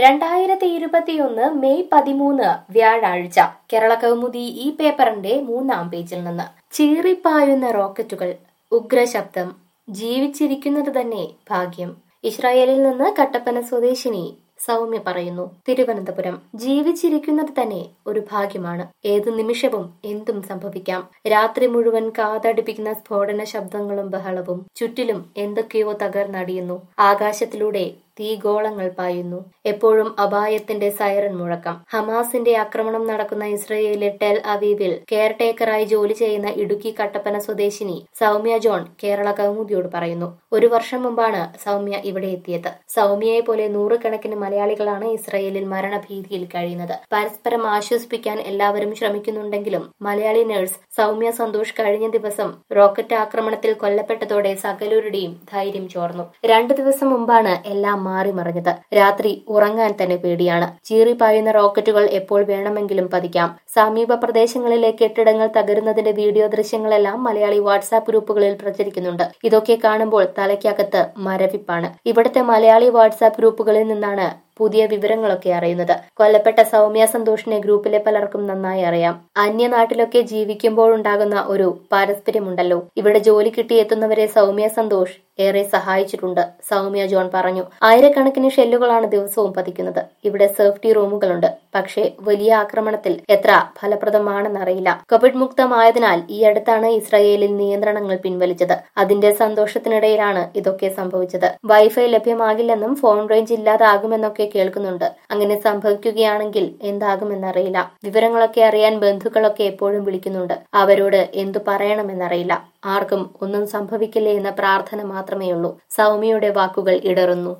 2021 May 13 വ്യാഴാഴ്ച കേരള കൗമുദി ഈ പേപ്പറിന്റെ 3-ാം പേജിൽ നിന്ന് ചീറിപ്പായുന്ന റോക്കറ്റുകൾ ഉഗ്രശബ്ദം ജീവിച്ചിരിക്കുന്നത് തന്നെ ഭാഗ്യം. ഇസ്രായേലിൽ നിന്ന് കട്ടപ്പന സ്വദേശിനി സൗമ്യ പറയുന്നു. തിരുവനന്തപുരം ജീവിച്ചിരിക്കുന്നത് തന്നെ ഒരു ഭാഗ്യമാണ്. ഏതു നിമിഷവും എന്തും സംഭവിക്കാം. രാത്രി മുഴുവൻ കാതടിപ്പിക്കുന്ന സ്ഫോടന ശബ്ദങ്ങളും ബഹളവും. ചുറ്റിലും എന്തൊക്കെയോ തകർന്നടിയുന്നു. ആകാശത്തിലൂടെ തീഗോളങ്ങൾ പായുന്നു. എപ്പോഴും അപായത്തിന്റെ സൈറൻ മുഴക്കം. ഹമാസിന്റെ ആക്രമണം നടക്കുന്ന ഇസ്രയേലിലെ ടെൽ അവീവിൽ കെയർടേക്കറായി ജോലി ചെയ്യുന്ന ഇടുക്കി കട്ടപ്പന സ്വദേശിനി സൗമ്യ ജോൺ കേരള കൗമുദിയോട് പറയുന്നു. 1 വർഷം മുമ്പാണ് സൗമ്യ ഇവിടെ എത്തിയത്. സൗമ്യയെ പോലെ നൂറുകണക്കിന് മലയാളികളാണ് ഇസ്രയേലിൽ മരണഭീതിയിൽ കഴിയുന്നത്. പരസ്പരം ആശ്വസിപ്പിക്കാൻ എല്ലാവരും ശ്രമിക്കുന്നുണ്ടെങ്കിലും മലയാളി നഴ്സ് സൗമ്യ സന്തോഷ് കഴിഞ്ഞ ദിവസം റോക്കറ്റ് ആക്രമണത്തിൽ കൊല്ലപ്പെട്ടതോടെ സകലരുടെയും ധൈര്യം ചോർന്നു. 2 ദിവസം മുമ്പാണ് എല്ലാം മാറി മറിഞ്ഞത്. രാത്രി ഉറങ്ങാൻ തന്നെ പേടിയാണ്. ചീറിപ്പായുന്ന റോക്കറ്റുകൾ എപ്പോൾ വേണമെങ്കിലും പതിക്കാം. സമീപ പ്രദേശങ്ങളിലെ കെട്ടിടങ്ങൾ തകരുന്നതിന്റെ വീഡിയോ ദൃശ്യങ്ങളെല്ലാം മലയാളി വാട്സാപ്പ് ഗ്രൂപ്പുകളിൽ പ്രചരിക്കുന്നുണ്ട്. ഇതൊക്കെ കാണുമ്പോൾ തലയ്ക്കകത്ത് മരവിപ്പാണ്. ഇവിടുത്തെ മലയാളി വാട്സാപ്പ് ഗ്രൂപ്പുകളിൽ നിന്നാണ് പുതിയ വിവരങ്ങളൊക്കെ അറിയുന്നത്. കൊല്ലപ്പെട്ട സൗമ്യ സന്തോഷിനെ ഗ്രൂപ്പിലെ പലർക്കും നന്നായി അറിയാം. അന്യനാട്ടിലൊക്കെ ജീവിക്കുമ്പോഴുണ്ടാകുന്ന ഒരു പാരസ്പര്യമുണ്ടല്ലോ. ഇവിടെ ജോലി കിട്ടി എത്തുന്നവരെ സൗമ്യ സന്തോഷ് ഏറെ സഹായിച്ചിട്ടുണ്ട്. സൗമ്യ ജോൺ പറഞ്ഞു. ആയിരക്കണക്കിന് ഷെല്ലുകളാണ് ദിവസവും പതിക്കുന്നത്. ഇവിടെ സേഫ്റ്റി റൂമുകളുണ്ട്. പക്ഷേ വലിയ ആക്രമണത്തിൽ എത്ര ഫലപ്രദമാണെന്നറിയില്ല. കോവിഡ് മുക്തമായതിനാൽ ഈ അടുത്താണ് ഇസ്രായേലിൽ നിയന്ത്രണങ്ങൾ പിൻവലിച്ചത്. അതിന്റെ സന്തോഷത്തിനിടയിലാണ് ഇതൊക്കെ സംഭവിച്ചത്. വൈഫൈ ലഭ്യമാകില്ലെന്നും ഫോൺ റേഞ്ച് ഇല്ലാതാകുമെന്നൊക്കെ കേൾക്കുന്നുണ്ട്. അങ്ങനെ സംഭവിക്കുകയാണെങ്കിൽ എന്താകുമെന്നറിയില്ല. വിവരങ്ങളൊക്കെ അറിയാൻ ബന്ധുക്കളൊക്കെ എപ്പോഴും വിളിക്കുന്നുണ്ട്. അവരോട് എന്തു പറയണമെന്നറിയില്ല. ആർക്കും ഒന്നും സംഭവിക്കില്ലേ എന്ന പ്രാർത്ഥന മാത്രമേയുള്ളൂ. സൗമ്യയുടെ വാക്കുകൾ ഇടറുന്നു.